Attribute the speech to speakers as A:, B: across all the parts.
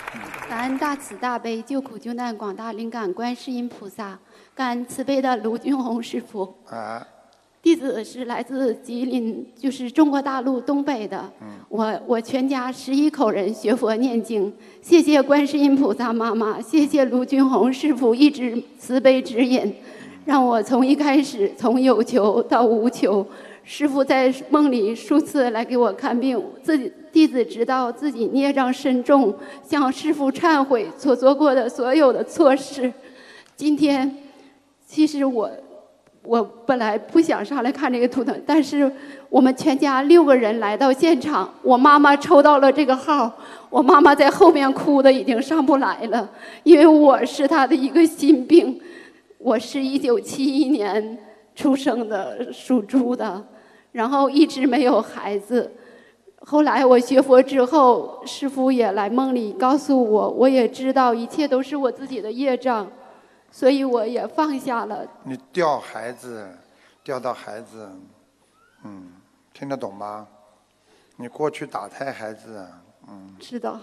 A: 感恩大慈大悲救苦救难广大灵感观世音菩萨，感恩慈悲的卢军宏师傅。弟子是来自吉林，就是中国大陆东北的。我全家11口人学佛念经，谢谢观世音菩萨妈妈，谢谢卢军宏师傅一直慈悲指引，让我从一开始从有求到无求。师父在梦里数次来给我看病，弟子知道自己孽障深重，向师父忏悔所做过的所有的错事。今天，其实我本来不想上来看这个图腾，但是我们全家6个人来到现场，我妈妈抽到了这个号，我妈妈在后面哭的已经上不来了，因为我是她的一个心病。我是1971年出生的，属猪的。然后一直没有孩子，后来我学佛之后，师父也来梦里告诉我，我也知道一切都是我自己的业障，所以我也放下了。
B: 你掉孩子，掉到孩子，听得懂吗？你过去打胎孩子，
A: 知道。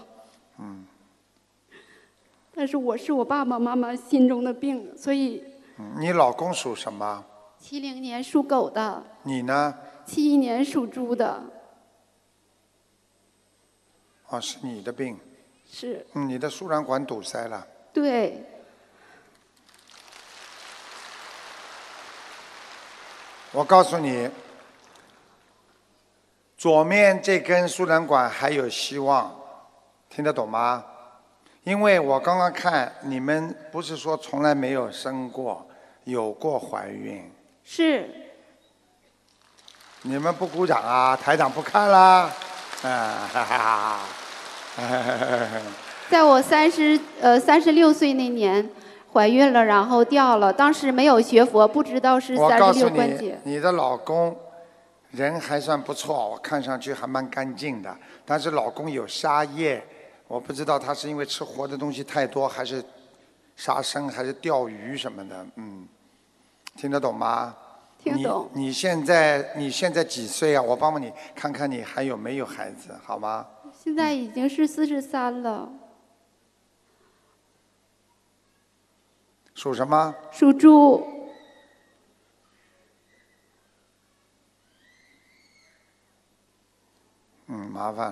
A: 但是我是我爸爸妈妈心中的病，所以。
B: 你老公属什么
A: ？70年属狗的。
B: 你呢
A: ？71年属猪的。
B: 哦，是你的病。
A: 是。
B: 你的输卵管堵塞了。
A: 对。
B: 我告诉你，左面这根输卵管还有希望，听得懂吗？因为我刚刚看你们不是说从来没有生过，有过怀孕。
A: 是。
B: 你们不鼓掌啊？台长不看啦，哈哈哈。
A: 在我36岁那年怀孕了，然后掉了，当时没有学佛，不知道是36关节。
B: 你的老公人还算不错，我看上去还蛮干净的，但是老公有杀业，我不知道他是因为吃活的东西太多，还是杀生，还是钓鱼什么的，听得懂吗？
A: 听懂。
B: 你现在几岁啊？我帮帮你看看你还有没有孩子，好吗？
A: 现在已经是43了。
B: 属什么？
A: 属猪。
B: 麻烦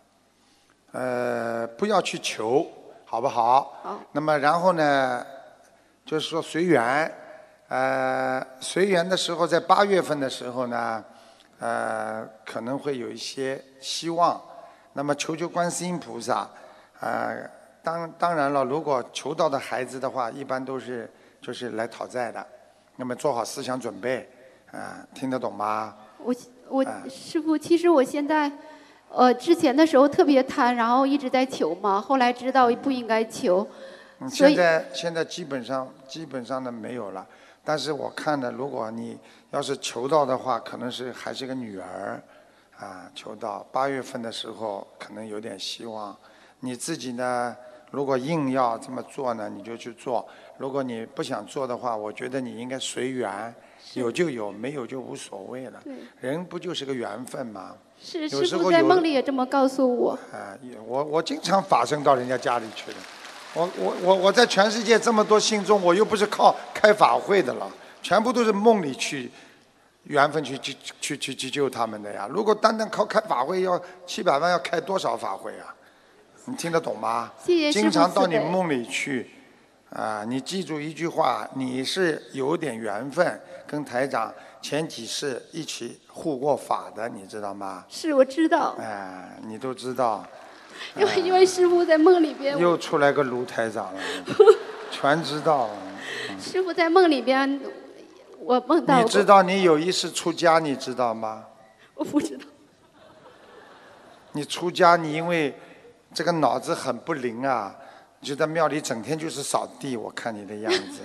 B: 了。不要去求，好不好？
A: 好。
B: 那么然后呢，就是说随缘。随缘的时候，在8月份的时候呢，可能会有一些希望。那么求求观世音菩萨，当然了，如果求到的孩子的话，一般都是就是来讨债的。那么做好思想准备，听得懂吗？
A: 我师父，其实我现在，之前的时候特别贪，然后一直在求嘛，后来知道不应该求。
B: 现在基本上的没有了。但是我看呢，如果你要是求到的话，可能还是个女儿，求到8月份的时候，可能有点希望。你自己呢，如果硬要这么做呢，你就去做；如果你不想做的话，我觉得你应该随缘，有就有，没有就无所谓了。人不就是个缘分吗？
A: 是，师父在梦里也这么告诉我。
B: 我经常法身到人家家里去的。我在全世界这么多信众，我又不是靠开法会的了，全部都是梦里去缘分去救他们的呀。如果单单靠开法会，要700万，要开多少法会啊？你听得懂吗？
A: 谢谢师父。
B: 经常到你梦里去，你记住一句话，你是有点缘分，跟台长前几世一起护过法的，你知道吗？
A: 是，我知道。
B: 你都知道。
A: 因为师父在梦里边。
B: 又出来个卢台长了，全知道。
A: 师父在梦里边，我梦到。
B: 你知道你有一世出家，你知道吗？
A: 我不知道。
B: 你出家，你因为这个脑子很不灵啊，你就在庙里整天就是扫地，我看你的样子。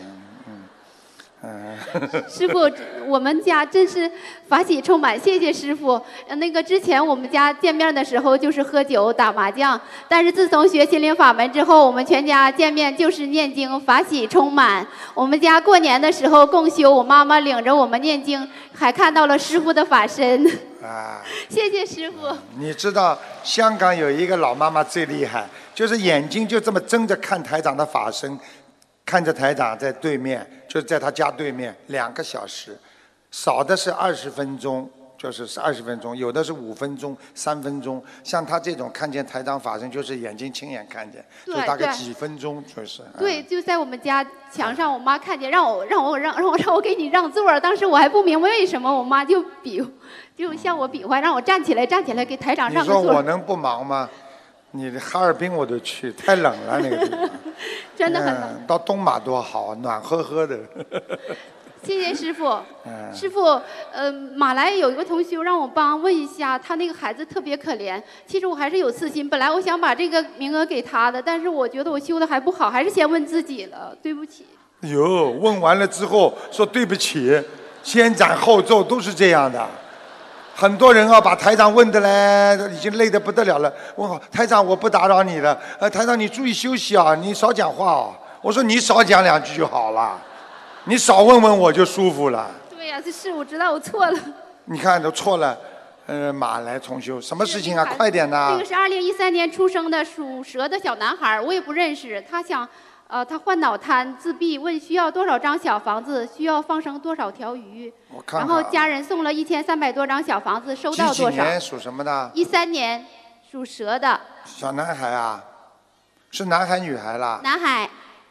A: 师父，我们家真是法喜充满，谢谢师父。那个之前我们家见面的时候就是喝酒打麻将，但是自从学心灵法门之后，我们全家见面就是念经，法喜充满。我们家过年的时候共修，我妈妈领着我们念经，还看到了师父的法身。谢谢师父。
B: 你知道香港有一个老妈妈最厉害， 就是眼睛就这么睁着看台长的法身，看着台长在对面，就是在他家对面2个小时，少的是20分钟。就是20分钟，有的是5分钟、3分钟。像他这种看见台长法身，就是眼睛亲眼看见，就大概几分钟，就是。
A: 对，就在我们家墙上，我妈看见，让我给你让座。当时我还不明白为什么，我妈就向我比划，让我站起来给台长让个座。
B: 你说我能不忙吗？你哈尔滨我都去，太冷了那个地方。
A: 真的很冷。
B: 到东马多好，暖和和的。
A: 谢谢师傅。师傅，马来有一个同修让我帮问一下，他那个孩子特别可怜。其实我还是有私心，本来我想把这个名额给他的，但是我觉得我修的还不好，还是先问自己了，对不起。
B: 哟，问完了之后说对不起，先斩后奏都是这样的。很多人啊，把台长问的嘞，已经累得不得了了。问好，台长我不打扰你了，台长你注意休息啊，你少讲话啊。我说你少讲2句就好了。你少问问我就舒服了。
A: 对呀，是我知道我错了。
B: 你看都错了，马来重修，什么事情啊？快点呐！
A: 这个是2013年出生的属蛇的小男孩，我也不认识。他想，他患脑瘫、自闭，问需要多少张小房子，需要放生多少条鱼。
B: 我看看。
A: 然后家人送了1300多张小房子，收到多少？
B: 几年属什么的
A: ？13年属蛇的。
B: 小男孩啊，是男孩女孩啦？
A: 男孩。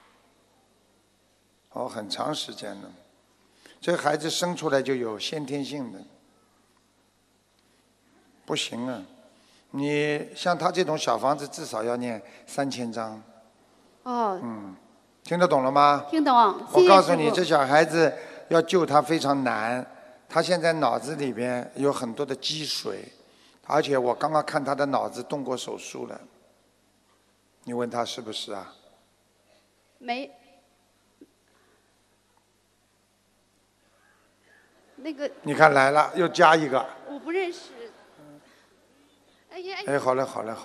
B: 哦，很长时间了。这个孩子生出来就有先天性的，不行啊！你像他这种小房子，至少要念3000张。
A: 哦。
B: 听得懂了吗？
A: 听懂。
B: 我告诉你，这小孩子要救他非常难。他现在脑子里边有很多的积水，而且我刚刚看他的脑子动过手术了。你问他是不是啊？
A: 没。那个。
B: 你看来了，又加一个。
A: 我不认识。哎呀。
B: 哎，好嘞。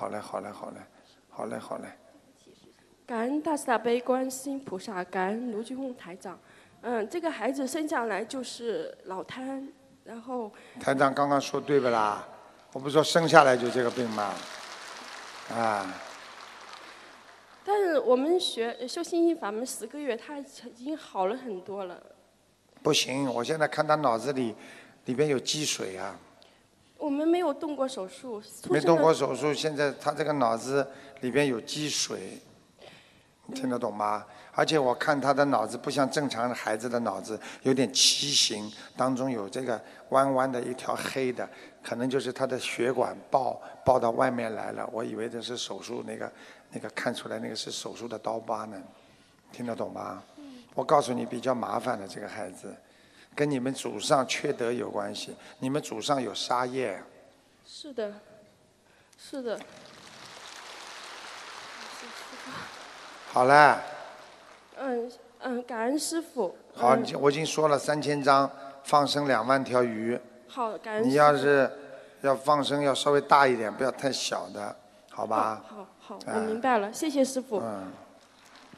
C: 感恩大慈大悲观世音菩萨，感恩卢俊宏台长。这个孩子生下来就是脑瘫，然后。
B: 台长刚刚说对不啦？我不是说生下来就这个病吗？啊。
C: 但是我们修心灵法门10个月，他已经好了很多了。
B: 不行，我现在看他脑子里边有积水啊。
C: 我们没有动过手术。
B: 没动过手术，现在他这个脑子里边有积水，你听得懂吗？而且我看他的脑子不像正常的孩子的脑子，有点畸形，当中有这个弯弯的一条黑的，可能就是他的血管爆到外面来了。我以为这是手术那个看出来那个是手术的刀疤呢，听得懂吗？我告诉你，比较麻烦的这个孩子，跟你们祖上缺德有关系。你们祖上有杀业。
C: 是的。
B: 好了。
C: 感恩师傅。
B: 好，我已经说了3000张，放生2万条鱼。
C: 好，感恩师父。
B: 你要是要放生，要稍微大一点，不要太小的，好吧？
C: 好，我明白了，谢谢师傅。